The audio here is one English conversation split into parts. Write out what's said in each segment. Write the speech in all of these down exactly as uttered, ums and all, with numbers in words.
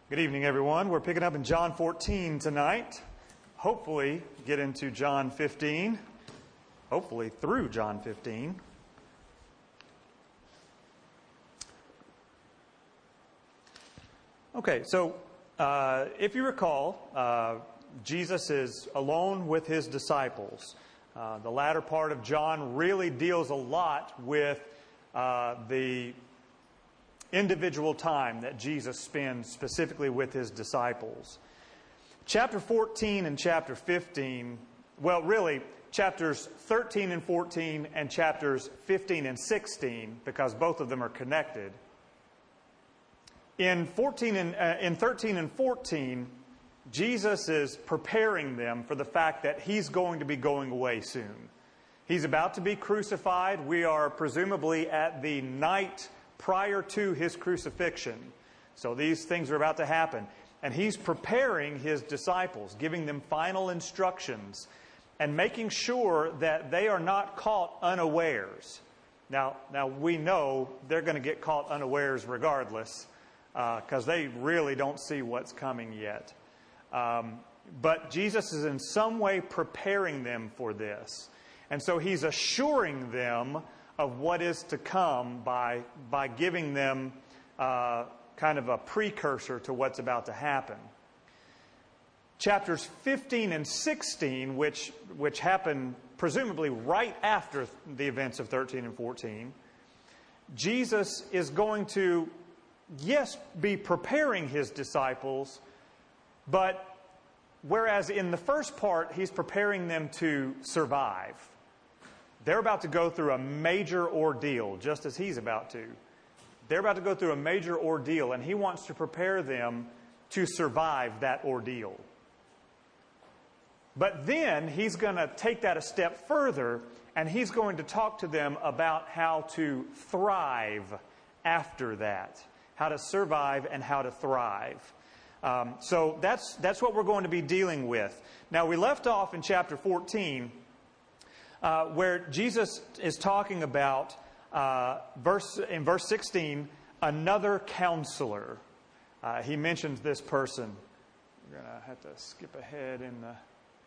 Good evening, everyone. We're picking up in John fourteen tonight. Hopefully, get into John fifteen. Hopefully, through John fifteen. Okay, so uh, if you recall, uh, Jesus is alone with his disciples. Uh, the latter part of John really deals a lot with uh, the individual time that Jesus spends specifically with his disciples. Chapter fourteen and chapter fifteen, well, really, chapters thirteen and fourteen and chapters fifteen and sixteen, because both of them are connected. In fourteen and uh, in thirteen and fourteen, Jesus is preparing them for the fact that he's going to be going away soon. He's about to be crucified. We are presumably at the night prior to his crucifixion. So these things are about to happen. And he's preparing his disciples, giving them final instructions, and making sure that they are not caught unawares. Now, now we know they're going to get caught unawares regardless, because uh, they really don't see what's coming yet. Um, but Jesus is in some way preparing them for this. And so he's assuring them of what is to come by, by giving them uh, kind of a precursor to what's about to happen. Chapters fifteen and sixteen, which, which happen presumably right after the events of thirteen and fourteen, Jesus is going to, yes, be preparing his disciples, but whereas in the first part, he's preparing them to survive. They're about to go through a major ordeal, just as he's about to. They're about to go through a major ordeal, and he wants to prepare them to survive that ordeal. But then he's going to take that a step further, and he's going to talk to them about how to thrive after that. How to survive and how to thrive. Um, so that's that's what we're going to be dealing with. Now, we left off in chapter fourteen, uh, where Jesus is talking about, uh, verse in verse sixteen, another counselor. Uh, he mentions this person. We're going to have to skip ahead in the...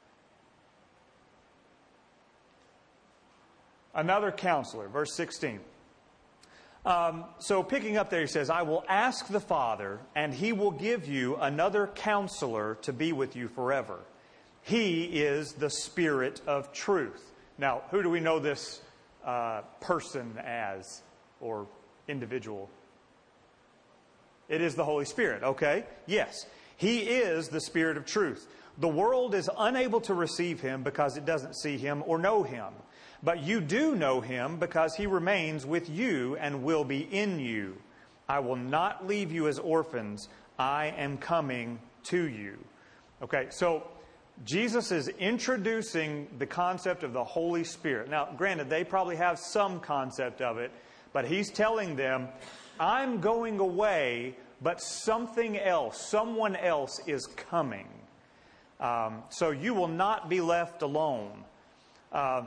Another counselor, verse sixteen. Um, so picking up there, he says, I will ask the Father, and he will give you another counselor to be with you forever. He is the Spirit of truth. Now, who do we know this uh, person as, or individual? It is the Holy Spirit, okay? Yes, he is the Spirit of truth. The world is unable to receive him because it doesn't see him or know him. But you do know him because he remains with you and will be in you. I will not leave you as orphans. I am coming to you. Okay, so Jesus is introducing the concept of the Holy Spirit. Now, granted, they probably have some concept of it, but he's telling them, I'm going away, but something else, someone else is coming. Um, so you will not be left alone. Uh,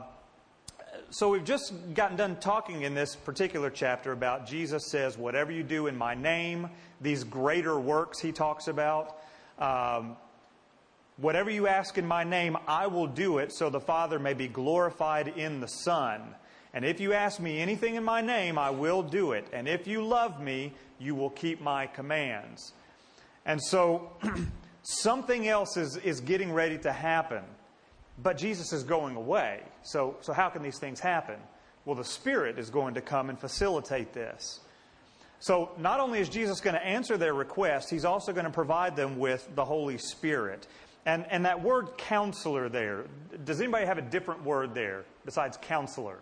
So we've just gotten done talking in this particular chapter about Jesus says, whatever you do in my name, these greater works he talks about, um, whatever you ask in my name, I will do it so the Father may be glorified in the Son. And if you ask me anything in my name, I will do it. And if you love me, you will keep my commands. And so something else is, is getting ready to happen. But Jesus is going away. So, so how can these things happen? Well, the Spirit is going to come and facilitate this. So not only is Jesus going to answer their request, he's also going to provide them with the Holy Spirit. And, and that word counselor there, does anybody have a different word there besides counselor?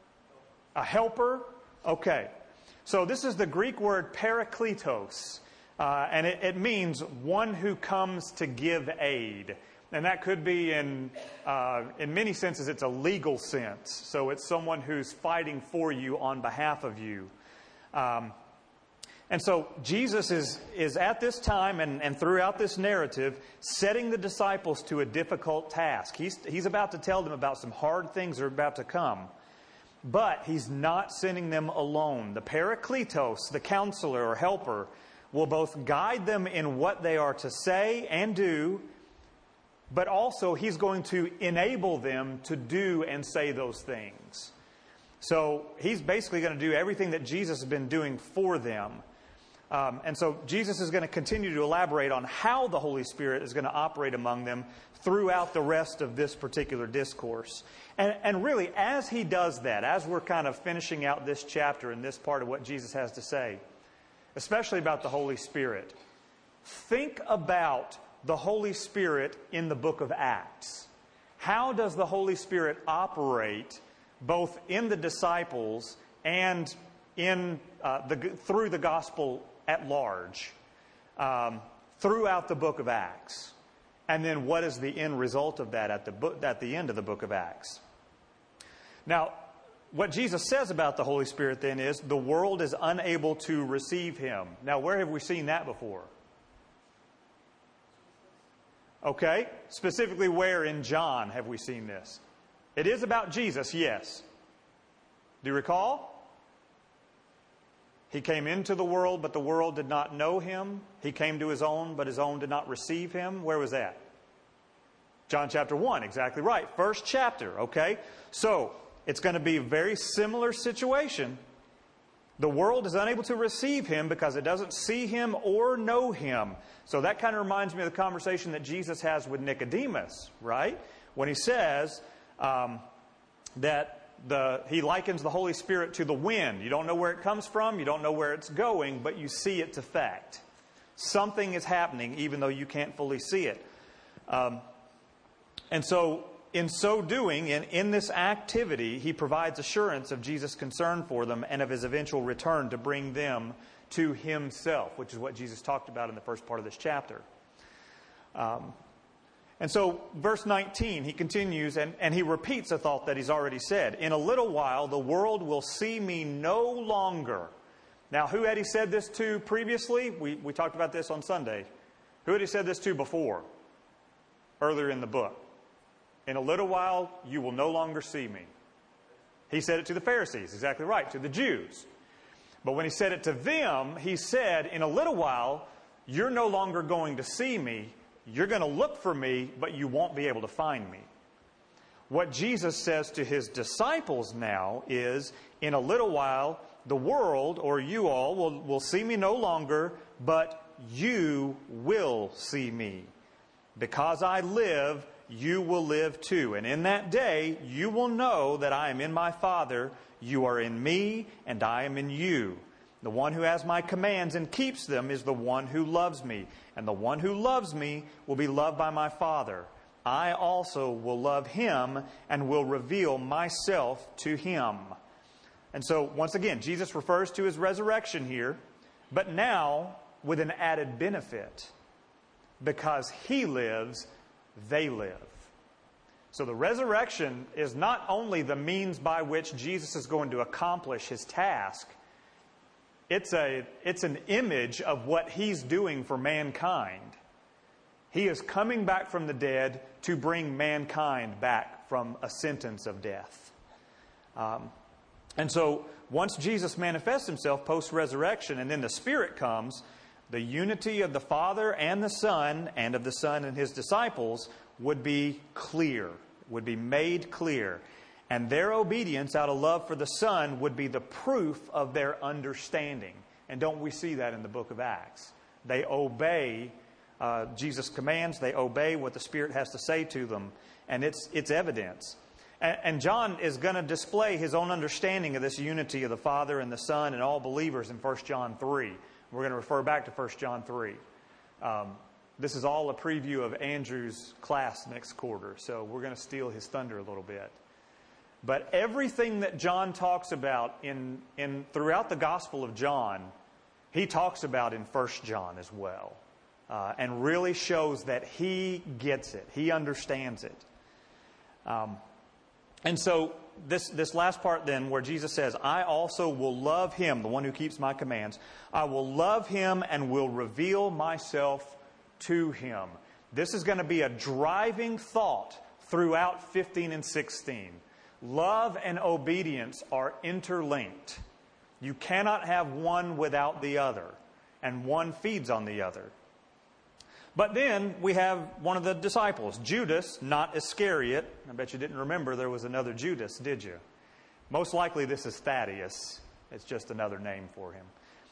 A helper? Okay. So this is the Greek word parakletos. Uh, and it, it means one who comes to give aid. And that could be in uh, in many senses, it's a legal sense. So it's someone who's fighting for you on behalf of you. Um, and so Jesus is, is at this time and, and throughout this narrative setting the disciples to a difficult task. He's, he's about to tell them about some hard things that are about to come. But he's not sending them alone. The Parakletos, the counselor or helper, will both guide them in what they are to say and do, but also He's going to enable them to do and say those things. So He's basically going to do everything that Jesus has been doing for them. Um, and so Jesus is going to continue to elaborate on how the Holy Spirit is going to operate among them throughout the rest of this particular discourse. And, and really, as He does that, as we're kind of finishing out this chapter and this part of what Jesus has to say, especially about the Holy Spirit, think about the Holy Spirit in the book of Acts. How does the Holy Spirit operate both in the disciples and in uh, the, through the gospel at large, um, throughout the book of Acts? And then what is the end result of that at the, book, at the end of the book of Acts? Now, what Jesus says about the Holy Spirit then is the world is unable to receive Him. Now, where have we seen that before? Okay, specifically where in John have we seen this? It is about Jesus, yes. Do you recall? He came into the world, but the world did not know Him. He came to His own, but His own did not receive Him. Where was that? John chapter one, exactly right. First chapter, okay? So, it's going to be a very similar situation. The world is unable to receive Him because it doesn't see Him or know Him. So that kind of reminds me of the conversation that Jesus has with Nicodemus, right? When He says um, that the, He likens the Holy Spirit to the wind. You don't know where it comes from, you don't know where it's going, but you see its effect. Something is happening even though you can't fully see it. Um, and so, in so doing, in, in this activity, He provides assurance of Jesus' concern for them and of His eventual return to bring them to Himself, which is what Jesus talked about in the first part of this chapter. Um, and so, verse nineteen, He continues, and, and He repeats a thought that He's already said. In a little while, the world will see Me no longer. Now, who had He said this to previously? We, we talked about this on Sunday. Who had He said this to before? Earlier in the book. In a little while, you will no longer see Me. He said it to the Pharisees, exactly right, to the Jews. But when He said it to them, He said, in a little while, you're no longer going to see Me. You're going to look for Me, but you won't be able to find Me. What Jesus says to His disciples now is, in a little while, the world, or you all, will, will see Me no longer, but you will see Me. Because I live, you will live too. And in that day, you will know that I am in My Father, you are in Me, and I am in you. The one who has My commands and keeps them is the one who loves Me. And the one who loves Me will be loved by My Father. I also will love him and will reveal Myself to him. And so, once again, Jesus refers to His resurrection here, but now with an added benefit. Because He lives, they live. So the resurrection is not only the means by which Jesus is going to accomplish His task, it's a, it's an image of what He's doing for mankind. He is coming back from the dead to bring mankind back from a sentence of death. Um, and so once Jesus manifests Himself post-resurrection and then the Spirit comes, the unity of the Father and the Son and of the Son and His disciples would be clear, would be made clear. And their obedience out of love for the Son would be the proof of their understanding. And don't we see that in the book of Acts? They obey uh, Jesus' commands. They obey what the Spirit has to say to them. And it's, it's evidence. And, and John is going to display his own understanding of this unity of the Father and the Son and all believers in First John three. We're going to refer back to First John three. Um, this is all a preview of Andrew's class next quarter, so we're going to steal his thunder a little bit. But everything that John talks about in, in throughout the Gospel of John, he talks about in First John as well. Uh, and really shows that he gets it. He understands it. Um, and so this, this last part then where Jesus says, I also will love him, the one who keeps my commands. I will love him and will reveal myself to him. This is going to be a driving thought throughout fifteen and sixteen. Love and obedience are interlinked. You cannot have one without the other. and one feeds on the other. But then we have one of the disciples, Judas, not Iscariot. I bet you didn't remember there was another Judas, did you? Most likely this is Thaddeus. It's just another name for him.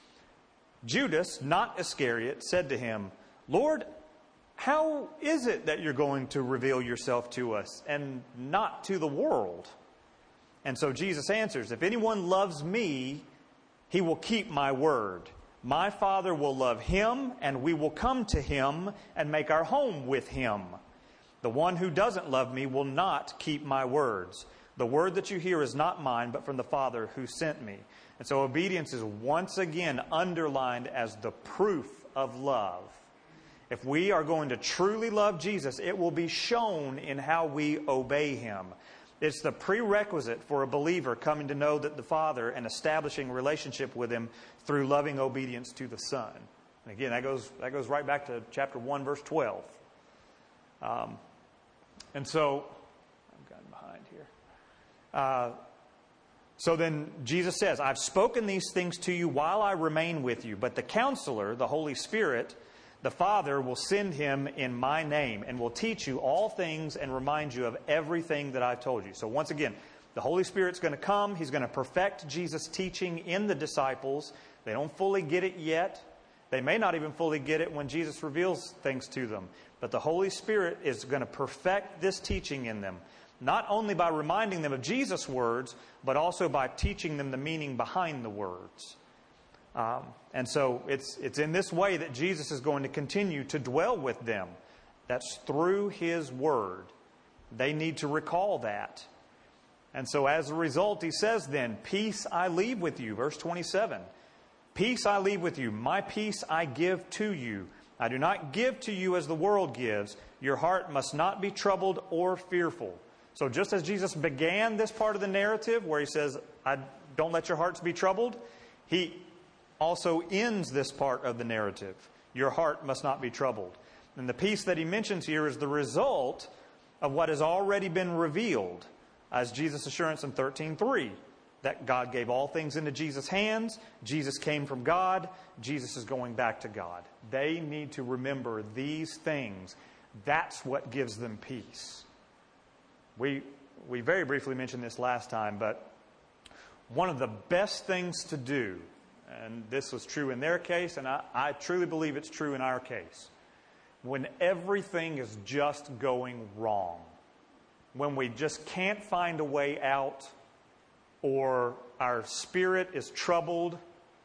Judas, not Iscariot, said to him, Lord, how is it that you're going to reveal yourself to us and not to the world? And so Jesus answers, if anyone loves me, he will keep my word. My Father will love him, and we will come to him and make our home with him. The one who doesn't love me will not keep my words. The word that you hear is not mine, but from the Father who sent me. And so obedience is once again underlined as the proof of love. If we are going to truly love Jesus, it will be shown in how we obey him. It's the prerequisite for a believer coming to know that the Father and establishing a relationship with him through loving obedience to the Son. And again, that goes that goes right back to chapter one, verse twelve. Um, and so, I've gotten behind here. Uh, so then Jesus says, I've spoken these things to you while I remain with you, but the Counselor, the Holy Spirit, the Father will send him in my name and will teach you all things and remind you of everything that I've told you. So once again, the Holy Spirit's going to come. He's going to perfect Jesus' teaching in the disciples. They don't fully get it yet. They may not even fully get it when Jesus reveals things to them. But the Holy Spirit is going to perfect this teaching in them, not only by reminding them of Jesus' words, but also by teaching them the meaning behind the words. Um, and so it's it's in this way that Jesus is going to continue to dwell with them. That's through his word. They need to recall that. And so as a result, he says then, peace I leave with you. Verse twenty-seven. Peace I leave with you. My peace I give to you. I do not give to you as the world gives. Your heart must not be troubled or fearful. So just as Jesus began this part of the narrative where he says, I don't let your hearts be troubled, he also ends this part of the narrative. Your heart must not be troubled. And the peace that he mentions here is the result of what has already been revealed as Jesus' assurance in thirteen three, that God gave all things into Jesus' hands. Jesus came from God. Jesus is going back to God. They need to remember these things. That's what gives them peace. We, we very briefly mentioned this last time, but one of the best things to do, and this was true in their case, and I, I truly believe it's true in our case, when everything is just going wrong, when we just can't find a way out, or our spirit is troubled,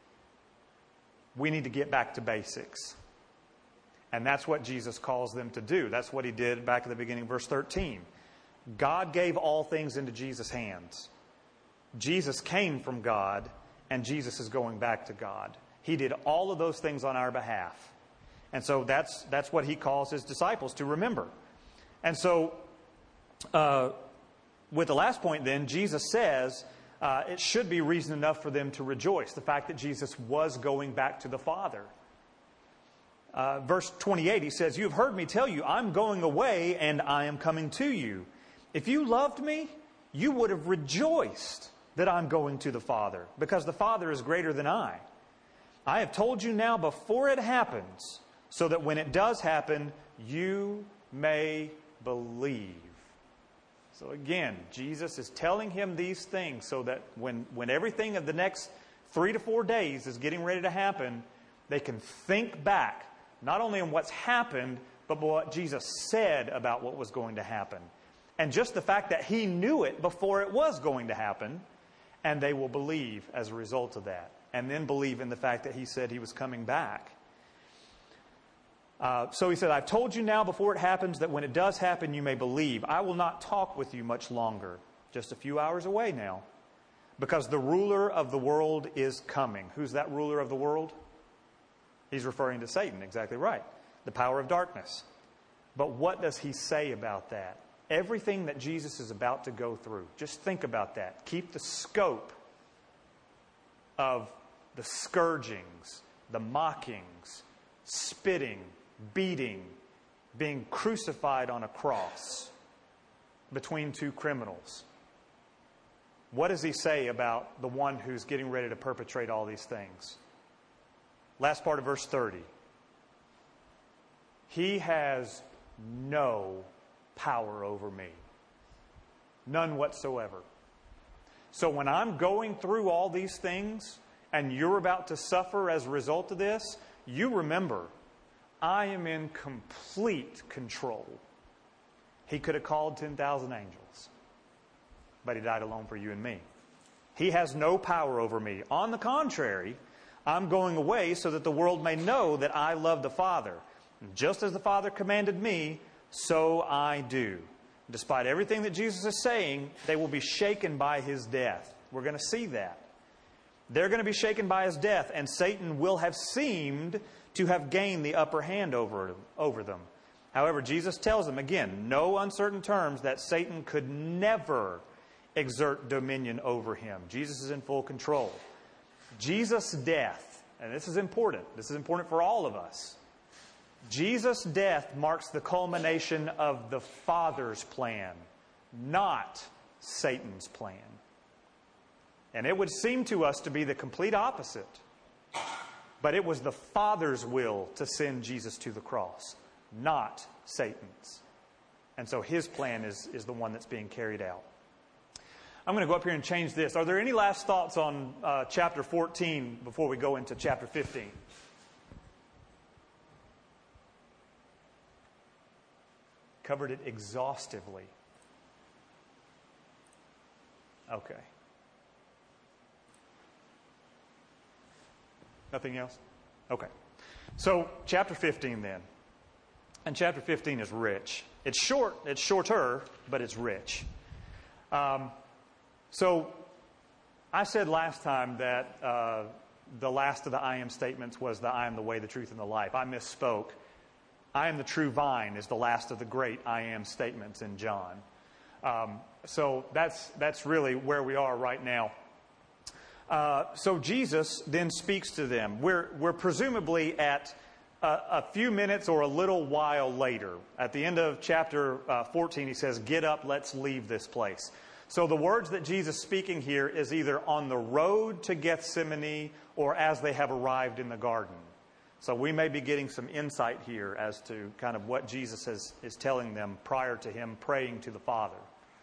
we need to get back to basics. And that's what Jesus calls them to do. That's what he did back at the beginning of verse thirteen. God gave all things into Jesus' hands. Jesus came from God, and Jesus is going back to God. He did all of those things on our behalf. And so that's that's what he calls his disciples to remember. And so, uh, with the last point then, Jesus says uh, it should be reason enough for them to rejoice, the fact that Jesus was going back to the Father. Uh, verse twenty-eight, he says, "You have heard me tell you, I'm going away and I am coming to you. If you loved me, you would have rejoiced that I'm going to the Father, because the Father is greater than I. I have told you now before it happens, so that when it does happen, you may believe." So again, Jesus is telling him these things so that when, when everything of the next three to four days is getting ready to happen, they can think back, not only on what's happened, but what Jesus said about what was going to happen. And just the fact that he knew it before it was going to happen, and they will believe as a result of that. And then believe in the fact that he said he was coming back. Uh, so he said, "I've told you now before it happens that when it does happen, you may believe. I will not talk with you much longer." Just a few hours away now. "Because the ruler of the world is coming." Who's that ruler of the world? He's referring to Satan, exactly right. The power of darkness. But what does he say about that? Everything that Jesus is about to go through. Just think about that. Keep the scope of the scourgings, the mockings, spitting, beating, being crucified on a cross between two criminals. What does he say about the one who's getting ready to perpetrate all these things? Last part of verse thirty. He has no power over me. None whatsoever. So when I'm going through all these things and you're about to suffer as a result of this, you remember, I am in complete control. He could have called ten thousand angels, but He died alone for you and me. He has no power over me. On the contrary, I'm going away so that the world may know that I love the Father. Just as the Father commanded me, so I do. Despite everything that Jesus is saying, they will be shaken by His death. We're going to see that. They're going to be shaken by His death, and Satan will have seemed to have gained the upper hand over, over them. However, Jesus tells them, again, no uncertain terms, that Satan could never exert dominion over him. Jesus is in full control. Jesus' death, and this is important. This is important for all of us. Jesus' death marks the culmination of the Father's plan, not Satan's plan. And it would seem to us to be the complete opposite. But it was the Father's will to send Jesus to the cross, not Satan's. And so His plan is, is the one that's being carried out. I'm going to go up here and change this. Are there any last thoughts on uh, chapter fourteen before we go into chapter fifteen? Covered it exhaustively. Okay. Nothing else? Okay. So, chapter fifteen then. And chapter fifteen is rich. It's short, it's shorter, but it's rich. Um, so, I said last time that uh, the last of the I am statements was the I am the way, the truth, and the life. I misspoke. I am the true vine is the last of the great I am statements in John. Um, so, that's, that's really where we are right now. Uh, so Jesus then speaks to them. We're, we're presumably at a, a few minutes or a little while later. At the end of chapter uh, fourteen, He says, get up, let's leave this place. So the words that Jesus is speaking here is either on the road to Gethsemane or as they have arrived in the garden. So we may be getting some insight here as to kind of what Jesus is, is telling them prior to Him praying to the Father.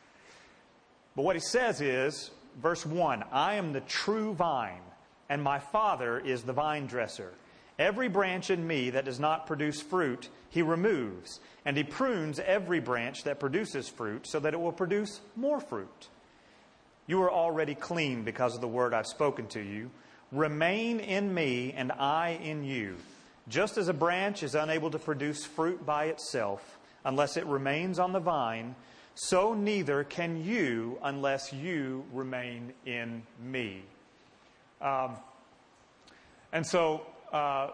But what He says is, verse one, I am the true vine, and my Father is the vine dresser. Every branch in me that does not produce fruit, He removes, and He prunes every branch that produces fruit so that it will produce more fruit. You are already clean because of the word I've spoken to you. Remain in me, and I in you. Just as a branch is unable to produce fruit by itself unless it remains on the vine, so neither can you unless you remain in me. Um, and so, uh,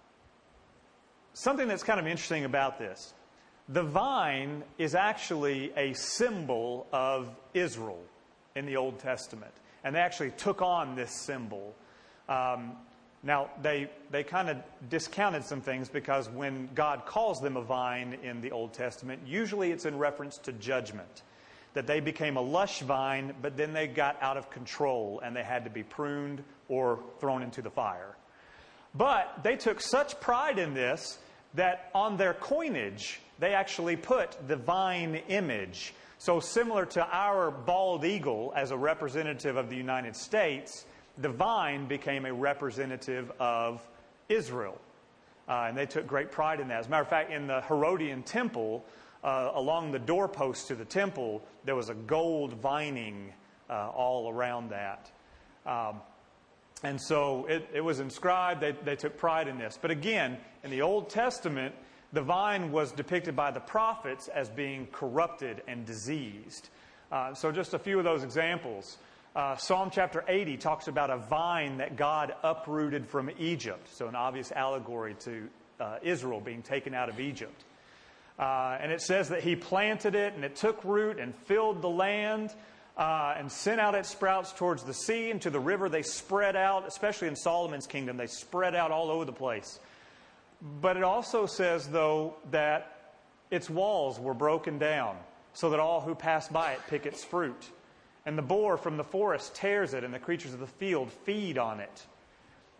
something that's kind of interesting about this. The vine is actually a symbol of Israel in the Old Testament. And they actually took on this symbol. Um, now, they, they kind of discounted some things because when God calls them a vine in the Old Testament, usually it's in reference to judgment. That they became a lush vine, but then they got out of control and they had to be pruned or thrown into the fire. But they took such pride in this that on their coinage, they actually put the vine image. So similar to our bald eagle as a representative of the United States, the vine became a representative of Israel. Uh, and they took great pride in that. As a matter of fact, in the Herodian temple, uh, along the doorposts to the temple, there was a gold vining uh, all around that. Um, and so it, it was inscribed. They, they took pride in this. But again, in the Old Testament, the vine was depicted by the prophets as being corrupted and diseased. Uh, so just a few of those examples. Uh, Psalm chapter eighty talks about a vine that God uprooted from Egypt. So an obvious allegory to uh, Israel being taken out of Egypt. Uh, and it says that He planted it and it took root and filled the land uh, and sent out its sprouts towards the sea and to the river. They spread out, especially in Solomon's kingdom, they spread out all over the place. But it also says, though, that its walls were broken down so that all who pass by it pick its fruit. And the boar from the forest tears it, and the creatures of the field feed on it.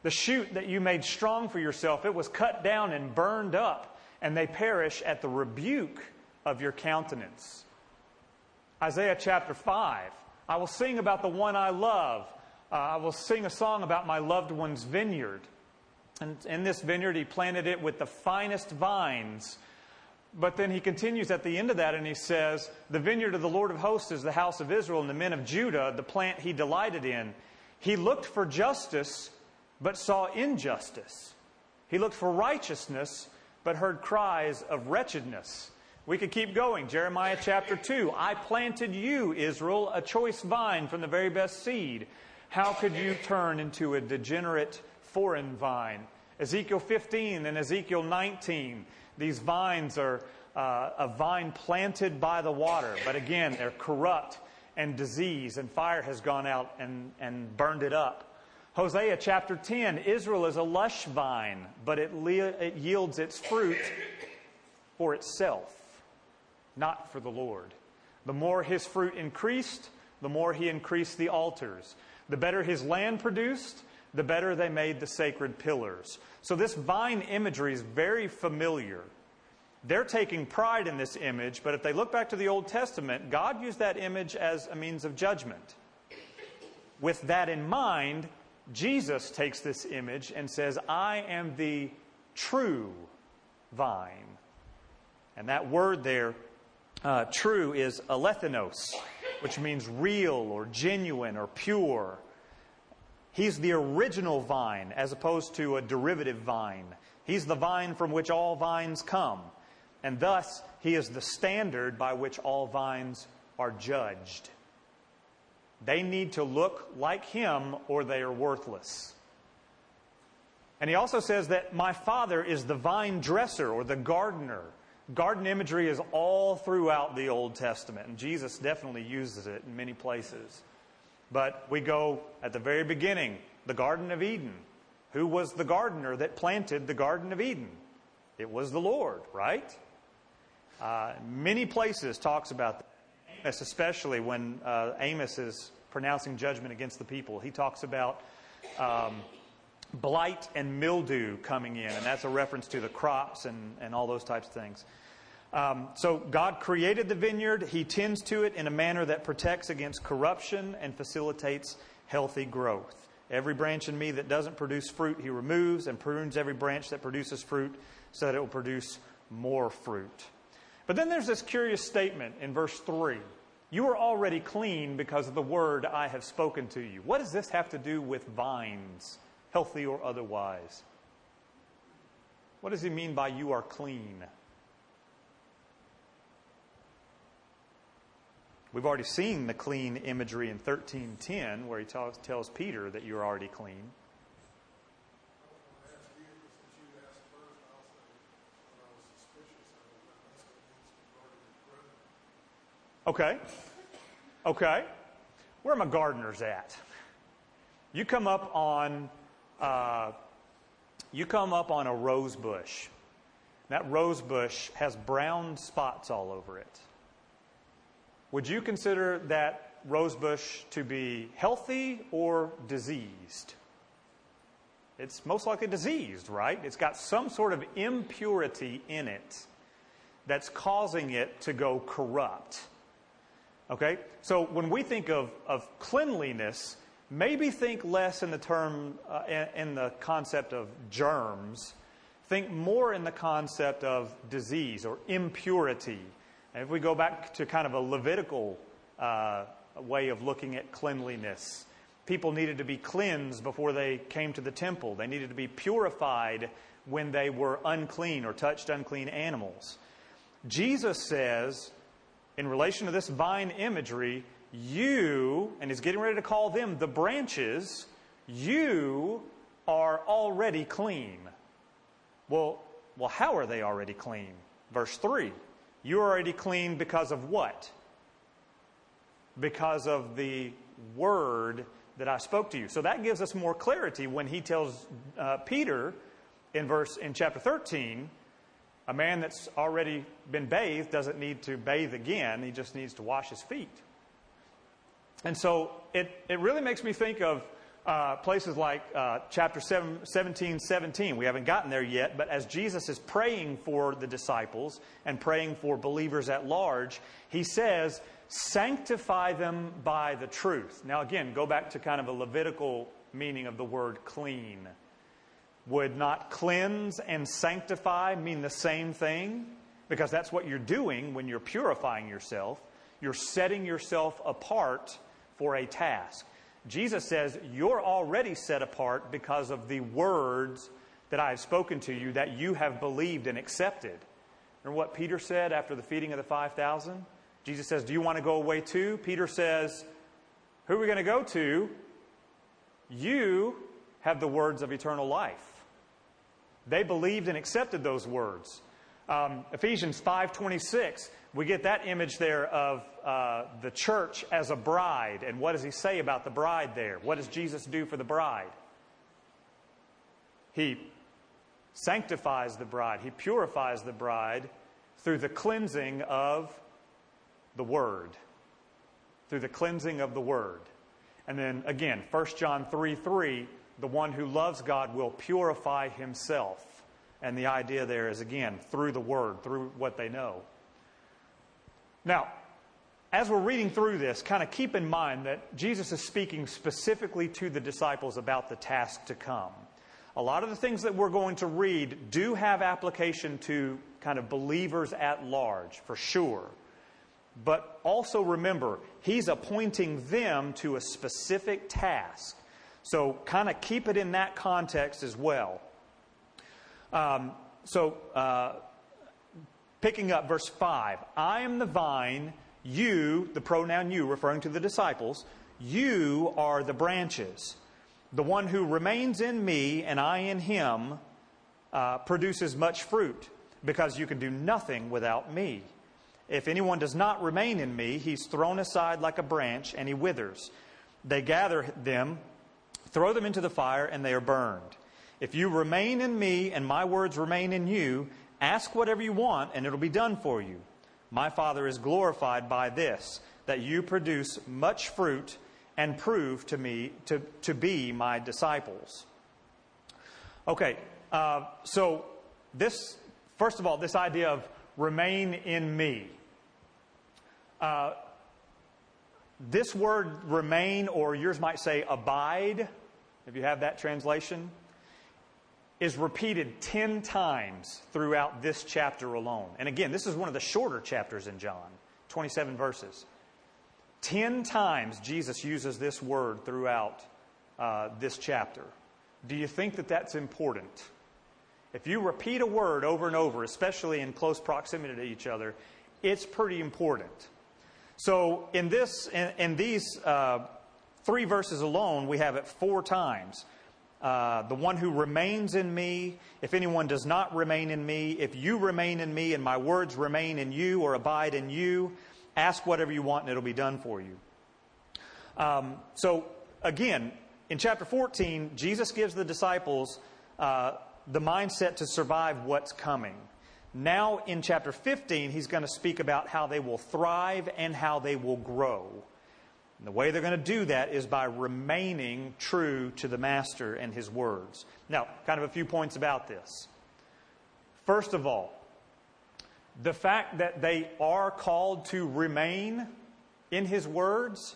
The shoot that you made strong for yourself, it was cut down and burned up, and they perish at the rebuke of your countenance. Isaiah chapter five, I will sing about the one I love. Uh, I will sing a song about my loved one's vineyard. And in this vineyard, he planted it with the finest vines. But then he continues at the end of that and he says, the vineyard of the Lord of hosts is the house of Israel and the men of Judah, the plant he delighted in. He looked for justice, but saw injustice. He looked for righteousness, but heard cries of wretchedness. We could keep going. Jeremiah chapter two. I planted you, Israel, a choice vine from the very best seed. How could you turn into a degenerate foreign vine? Ezekiel fifteen and Ezekiel nineteen. These vines are uh, a vine planted by the water. But again, they're corrupt and diseased, and fire has gone out and, and burned it up. Hosea chapter ten. Israel is a lush vine, but it, le- it yields its fruit for itself, not for the Lord. The more his fruit increased, the more he increased the altars. The better his land produced, the better they made the sacred pillars. So this vine imagery is very familiar. They're taking pride in this image, but if they look back to the Old Testament, God used that image as a means of judgment. With that in mind, Jesus takes this image and says, I am the true vine. And that word there, uh, true, is alethinos, which means real or genuine or pure. He's the original vine as opposed to a derivative vine. He's the vine from which all vines come. And thus, he is the standard by which all vines are judged. They need to look like him or they are worthless. And he also says that my Father is the vine dresser or the gardener. Garden imagery is all throughout the Old Testament, and Jesus definitely uses it in many places. But we go at the very beginning, the Garden of Eden. Who was the gardener that planted the Garden of Eden? It was the Lord, right? Uh, many places talks about that. Amos, especially when uh, Amos is pronouncing judgment against the people. He talks about um, blight and mildew coming in, and that's a reference to the crops and, and all those types of things. Um, so God created the vineyard. He tends to it in a manner that protects against corruption and facilitates healthy growth. Every branch in me that doesn't produce fruit, he removes, and prunes every branch that produces fruit so that it will produce more fruit. But then there's this curious statement in verse three. You are already clean because of the word I have spoken to you. What does this have to do with vines, healthy or otherwise? What does he mean by you are clean? We've already seen the clean imagery in thirteen ten where he tells, tells Peter that you're already clean. Okay. Okay. Where are my gardeners at? You come up on uh, you come up on a rose bush. That rose bush has brown spots all over it. Would you consider that rose bush to be healthy or diseased? It's most likely diseased, right? It's got some sort of impurity in it that's causing it to go corrupt. Okay? So when we think of, of cleanliness, maybe think less in the term, uh, in, in the concept of germs. Think more in the concept of disease or impurity. And if we go back to kind of a Levitical uh, way of looking at cleanliness, people needed to be cleansed before they came to the temple. They needed to be purified when they were unclean or touched unclean animals. Jesus says, in relation to this vine imagery, you, and he's getting ready to call them the branches, you are already clean. Well, well, how are they already clean? Verse three. You are already clean because of what? Because of the word that I spoke to you. So that gives us more clarity when he tells uh, Peter in verse in chapter thirteen, a man that's already been bathed doesn't need to bathe again. He just needs to wash his feet. And so it, it really makes me think of Uh, places like uh, chapter seven, seventeen, seventeen. We haven't gotten there yet, but as Jesus is praying for the disciples and praying for believers at large, he says, sanctify them by the truth. Now again, go back to kind of a Levitical meaning of the word clean. Would not cleanse and sanctify mean the same thing? Because that's what you're doing when you're purifying yourself. You're setting yourself apart for a task. Jesus says, you're already set apart because of the words that I have spoken to you that you have believed and accepted. Remember what Peter said after the feeding of the five thousand? Jesus says, do you want to go away too? Peter says, who are we going to go to? You have the words of eternal life. They believed and accepted those words. Um, Ephesians five twenty-six, we get that image there of uh, the church as a bride. And what does he say about the bride there? What does Jesus do for the bride? He sanctifies the bride. He purifies the bride through the cleansing of the Word. Through the cleansing of the Word. And then again, First John three three, the one who loves God will purify himself. And the idea there is, again, through the Word, through what they know. Now, as we're reading through this, kind of keep in mind that Jesus is speaking specifically to the disciples about the task to come. A lot of the things that we're going to read do have application to kind of believers at large, for sure. But also remember, he's appointing them to a specific task. So kind of keep it in that context as well. Um, so, uh, picking up verse five, I am the vine, you, the pronoun you, referring to the disciples, you are the branches. The one who remains in me and I in him uh, produces much fruit, because you can do nothing without me. If anyone does not remain in me, he's thrown aside like a branch and he withers. They gather them, throw them into the fire, and they are burned. If you remain in me and my words remain in you, ask whatever you want and it'll be done for you. My Father is glorified by this, that you produce much fruit and prove to me to, to be my disciples. Okay, uh, so this, first of all, this idea of remain in me. Uh, this word remain, or yours might say abide, if you have that translation, is repeated ten times throughout this chapter alone. And again, this is one of the shorter chapters in John, twenty-seven verses. Ten times Jesus uses this word throughout uh, this chapter. Do you think that that's important? If you repeat a word over and over, especially in close proximity to each other, it's pretty important. So in this, in, in these uh, three verses alone, we have it four times. Uh, the one who remains in me, if anyone does not remain in me, if you remain in me and my words remain in you or abide in you, ask whatever you want and it'll be done for you. Um, so again, in chapter fourteen, Jesus gives the disciples uh, the mindset to survive what's coming. Now in chapter fifteen, he's going to speak about how they will thrive and how they will grow. And the way they're going to do that is by remaining true to the Master and his words. Now, kind of a few points about this. First of all, the fact that they are called to remain in his words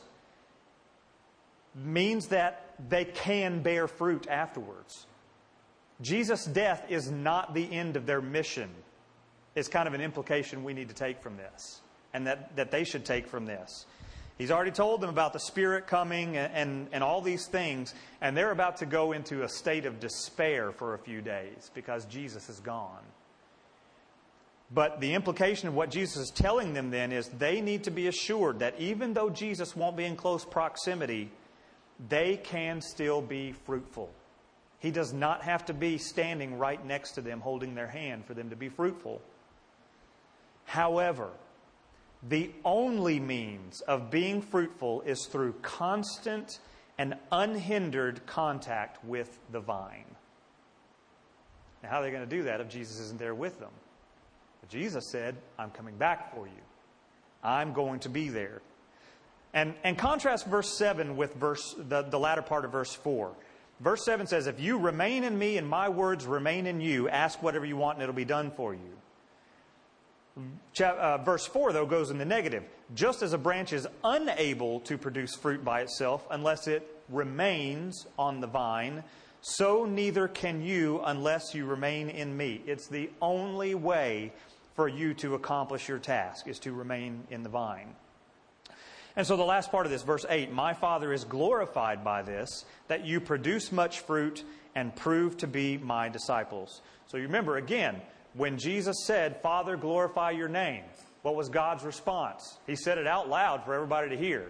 means that they can bear fruit afterwards. Jesus' death is not the end of their mission. It's kind of an implication we need to take from this, and that, that they should take from this. He's already told them about the Spirit coming and, and, and all these things, and they're about to go into a state of despair for a few days because Jesus is gone. But the implication of what Jesus is telling them then is they need to be assured that even though Jesus won't be in close proximity, they can still be fruitful. He does not have to be standing right next to them holding their hand for them to be fruitful. However, the only means of being fruitful is through constant and unhindered contact with the vine. Now, how are they going to do that if Jesus isn't there with them? But Jesus said, I'm coming back for you. I'm going to be there. And, and contrast verse seven with verse the, the latter part of verse four. Verse seven says, if you remain in me and my words remain in you, ask whatever you want and it'll be done for you. Chap, uh, verse four, though, goes in the negative. Just as a branch is unable to produce fruit by itself unless it remains on the vine, so neither can you unless you remain in me. It's the only way for you to accomplish your task, is to remain in the vine. And so the last part of this, verse eight, my Father is glorified by this, that you produce much fruit and prove to be my disciples. So you remember, again, when Jesus said, Father, glorify your name, what was God's response? He said it out loud for everybody to hear.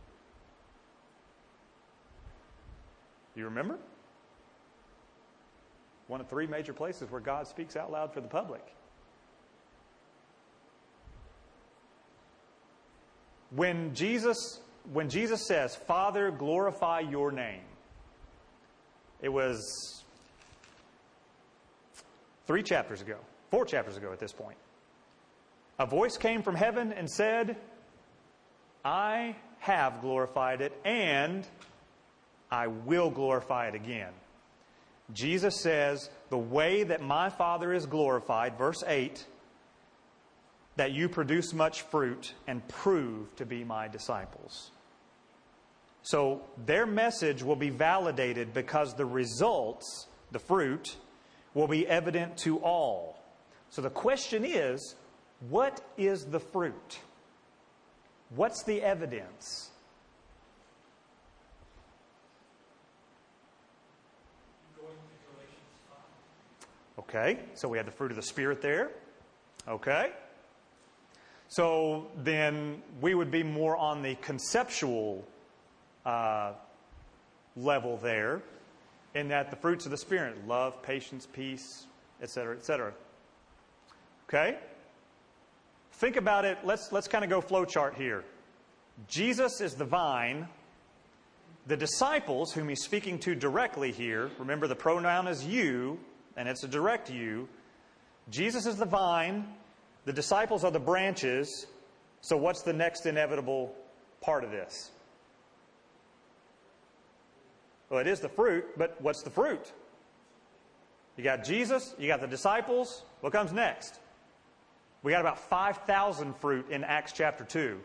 You remember? One of three major places where God speaks out loud for the public. When Jesus, when Jesus says, Father, glorify your name, it was three chapters ago, four chapters ago at this point. A voice came from heaven and said, I have glorified it and I will glorify it again. Jesus says, the way that my Father is glorified, verse eight, that you produce much fruit and prove to be my disciples. So their message will be validated because the results, the fruit, will be evident to all. So the question is, what is the fruit? What's the evidence? Okay, so we have the fruit of the Spirit there. Okay. So then we would be more on the conceptual uh, level there, in that the fruits of the Spirit, love, patience, peace, et cetera, et cetera. Okay? Think about it. Let's, let's kind of go flowchart here. Jesus is the vine. The disciples, whom he's speaking to directly here, remember the pronoun is you, and it's a direct you. Jesus is the vine. The disciples are the branches. So what's the next inevitable part of this? Well, it is the fruit, but what's the fruit? You got Jesus, you got the disciples. What comes next? We got about five thousand fruit in Acts chapter two.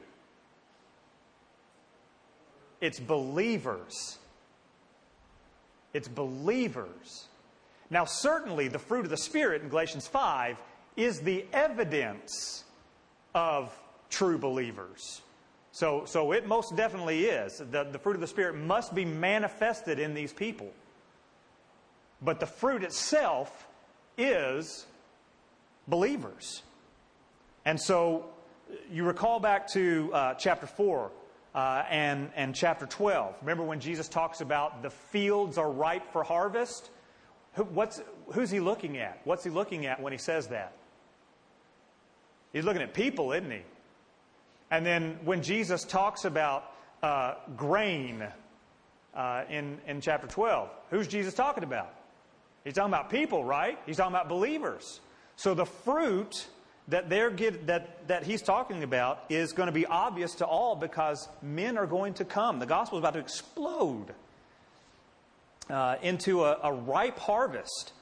It's believers. It's believers. Now, certainly the fruit of the Spirit in Galatians five is the evidence of true believers. So, so it most definitely is. The, the fruit of the Spirit must be manifested in these people. But the fruit itself is believers. And so you recall back to uh, chapter four uh, and, and chapter twelve. Remember when Jesus talks about the fields are ripe for harvest? Who, what's, who's he looking at? What's he looking at when he says that? He's looking at people, isn't he? And then when Jesus talks about uh, grain uh, in, in chapter twelve, who's Jesus talking about? He's talking about people, right? He's talking about believers. So the fruit that they're get, that that he's talking about is going to be obvious to all because men are going to come. The gospel is about to explode uh, into a, a ripe harvest.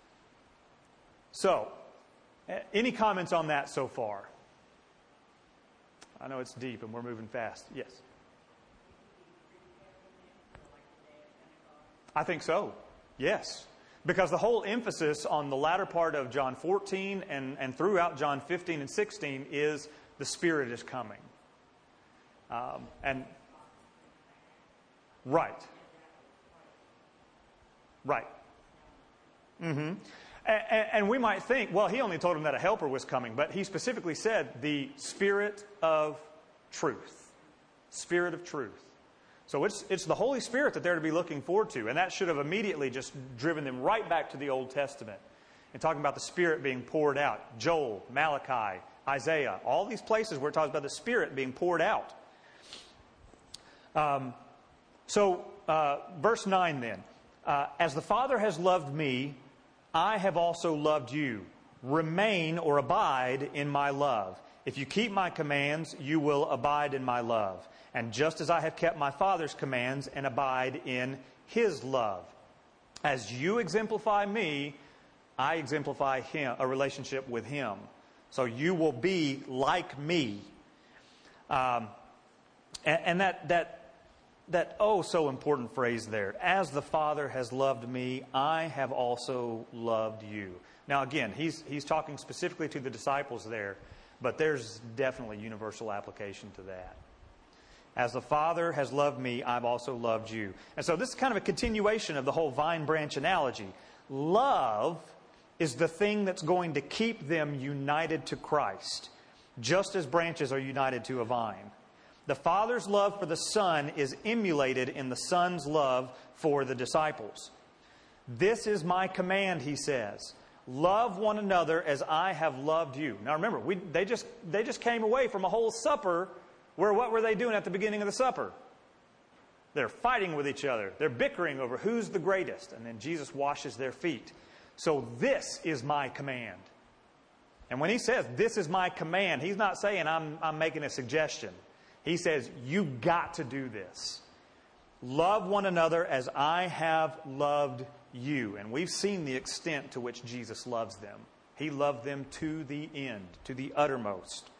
So, any comments on that so far? I know it's deep and we're moving fast. Yes. I think so. Yes. Because the whole emphasis on the latter part of John fourteen and, and throughout John fifteen and sixteen is the Spirit is coming. Um, and right. Right. Mm-hmm. And, and we might think, well, he only told him that a helper was coming, but he specifically said the Spirit of truth. Spirit of truth. So it's it's the Holy Spirit that they're to be looking forward to. And that should have immediately just driven them right back to the Old Testament. And talking about the Spirit being poured out. Joel, Malachi, Isaiah. All these places where it talks about the Spirit being poured out. Um, so, uh, verse nine then. Uh, As the Father has loved me, I have also loved you. Remain or abide in my love. If you keep my commands, you will abide in my love. And just as I have kept my Father's commands and abide in his love. As you exemplify me, I exemplify him, a relationship with him. So you will be like me. Um, and, and that, that, that oh so important phrase there. As the Father has loved me, I have also loved you. Now again, he's, he's talking specifically to the disciples there, but there's definitely universal application to that. As the Father has loved me, I've also loved you. And so this is kind of a continuation of the whole vine branch analogy. Love is the thing that's going to keep them united to Christ, just as branches are united to a vine. The Father's love for the Son is emulated in the Son's love for the disciples. This is my command, he says. Love one another as I have loved you. Now remember, we, they just they just came away from a whole supper where what were they doing at the beginning of the supper? They're fighting with each other. They're bickering over who's the greatest. And then Jesus washes their feet. So this is my command. And when he says, this is my command, he's not saying I'm, I'm making a suggestion. He says, you got to do this. Love one another as I have loved you. And we've seen the extent to which Jesus loves them. He loved them to the end, to the uttermost.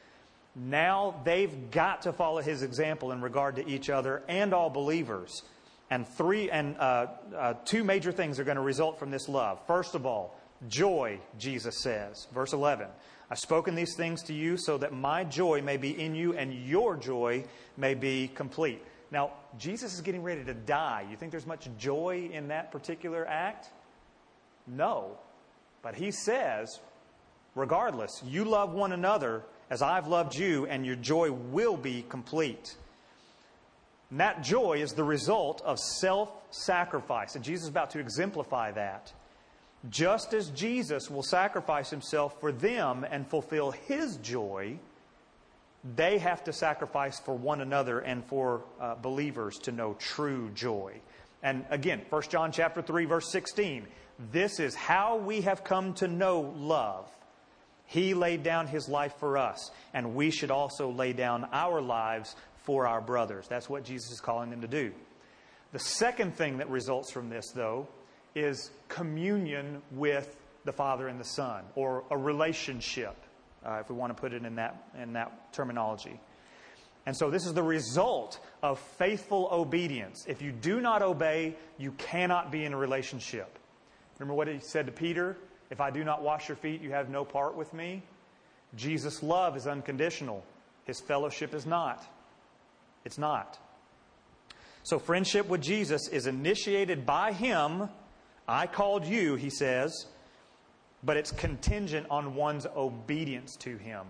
Now they've got to follow his example in regard to each other and all believers. And three and uh, uh, two major things are going to result from this love. First of all, joy, Jesus says. Verse eleven, I've spoken these things to you so that my joy may be in you and your joy may be complete. Now, Jesus is getting ready to die. You think there's much joy in that particular act? No. But he says, regardless, you love one another as I've loved you, and your joy will be complete. And that joy is the result of self-sacrifice. And Jesus is about to exemplify that. Just as Jesus will sacrifice himself for them and fulfill his joy, they have to sacrifice for one another and for uh, believers to know true joy. And again, First John chapter three, verse sixteen. This is how we have come to know love. He laid down his life for us, and we should also lay down our lives for our brothers. That's what Jesus is calling them to do. The second thing that results from this, though, is communion with the Father and the Son, or a relationship, uh, if we want to put it in that, in that terminology. And so this is the result of faithful obedience. If you do not obey, you cannot be in a relationship. Remember what he said to Peter? If I do not wash your feet, you have no part with me. Jesus' love is unconditional. His fellowship is not. It's not. So friendship with Jesus is initiated by him. I called you, he says, but it's contingent on one's obedience to him.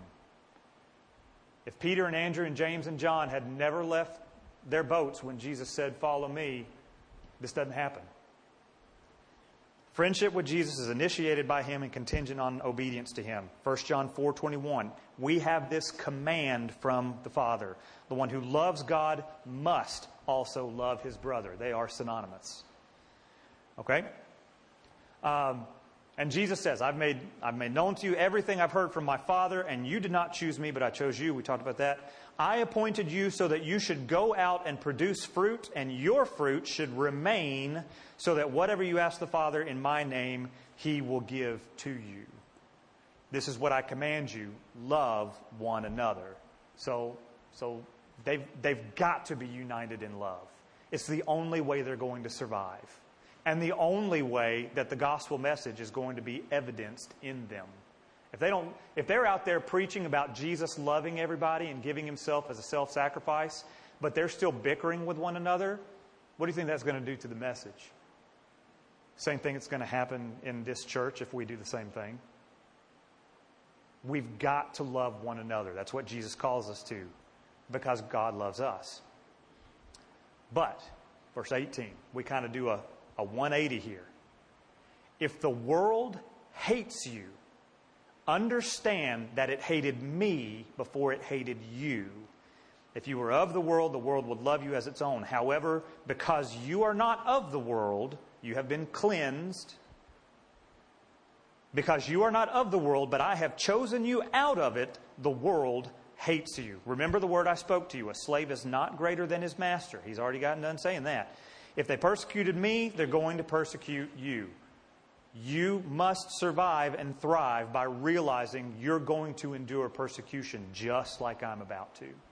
If Peter and Andrew and James and John had never left their boats when Jesus said, follow me, this doesn't happen. Friendship with Jesus is initiated by him and contingent on obedience to him. First John four twenty-one. We have this command from the Father. The one who loves God must also love his brother. They are synonymous. Okay? Um, and Jesus says, I've made, I've made known to you everything I've heard from my Father, and you did not choose me, but I chose you. We talked about that. I appointed you so that you should go out and produce fruit, and your fruit should remain, so that whatever you ask the Father in my name, he will give to you. This is what I command you. Love one another. So, so they've, they've got to be united in love. It's the only way they're going to survive. And the only way that the gospel message is going to be evidenced in them. If they don't, if they're out there preaching about Jesus loving everybody and giving himself as a self-sacrifice, but they're still bickering with one another, what do you think that's going to do to the message? Same thing that's going to happen in this church if we do the same thing. We've got to love one another. That's what Jesus calls us to, because God loves us. But, verse eighteen, we kind of do a, a one eighty here. If the world hates you, understand that it hated me before it hated you. If you were of the world, the world would love you as its own. However, because you are not of the world, you have been cleansed Because you are not of the world, but I have chosen you out of it, the world hates you. Remember the word I spoke to you. A slave is not greater than his master. He's already gotten done saying that. If they persecuted me, they're going to persecute you. You must survive and thrive by realizing you're going to endure persecution just like I'm about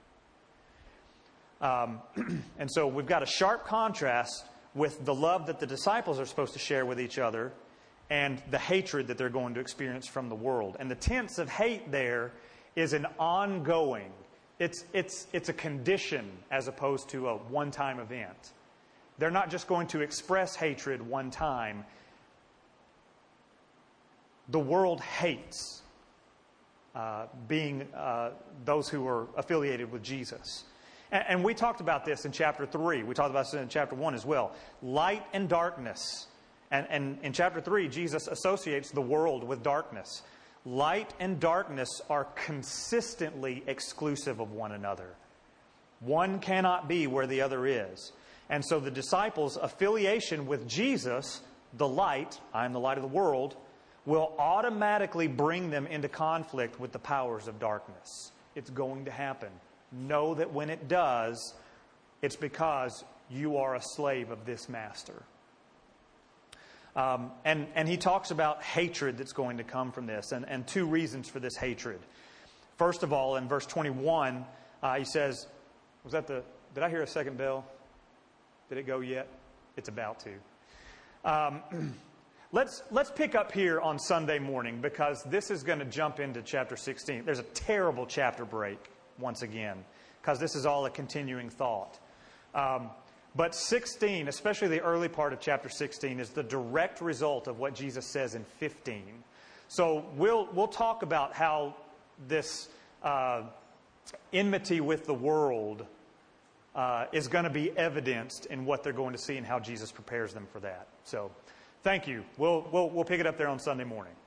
to. Um, and so we've got a sharp contrast with the love that the disciples are supposed to share with each other and the hatred that they're going to experience from the world. And the tense of hate there is an ongoing, it's, it's, it's a condition as opposed to a one-time event. They're not just going to express hatred one time. The world hates uh, being uh, those who are affiliated with Jesus. And, and we talked about this in chapter three. We talked about this in chapter one as well. Light and darkness. And, and in chapter three, Jesus associates the world with darkness. Light and darkness are consistently exclusive of one another. One cannot be where the other is. And so the disciples' affiliation with Jesus, the light, I am the light of the world, will automatically bring them into conflict with the powers of darkness. It's going to happen. Know that when it does, it's because you are a slave of this master. Um, and, and he talks about hatred that's going to come from this, and, and two reasons for this hatred. First of all, in verse twenty-one, uh, he says, was that the, did I hear a second bell? Did it go yet? It's about to. Um, let's, let's pick up here on Sunday morning, because this is going to jump into chapter sixteen. There's a terrible chapter break, once again, because this is all a continuing thought. Um, But sixteen, especially the early part of chapter sixteen, is the direct result of what Jesus says in fifteen. So we'll we'll talk about how this uh, enmity with the world uh, is going to be evidenced in what they're going to see and how Jesus prepares them for that. So thank you. We'll we'll we'll pick it up there on Sunday morning.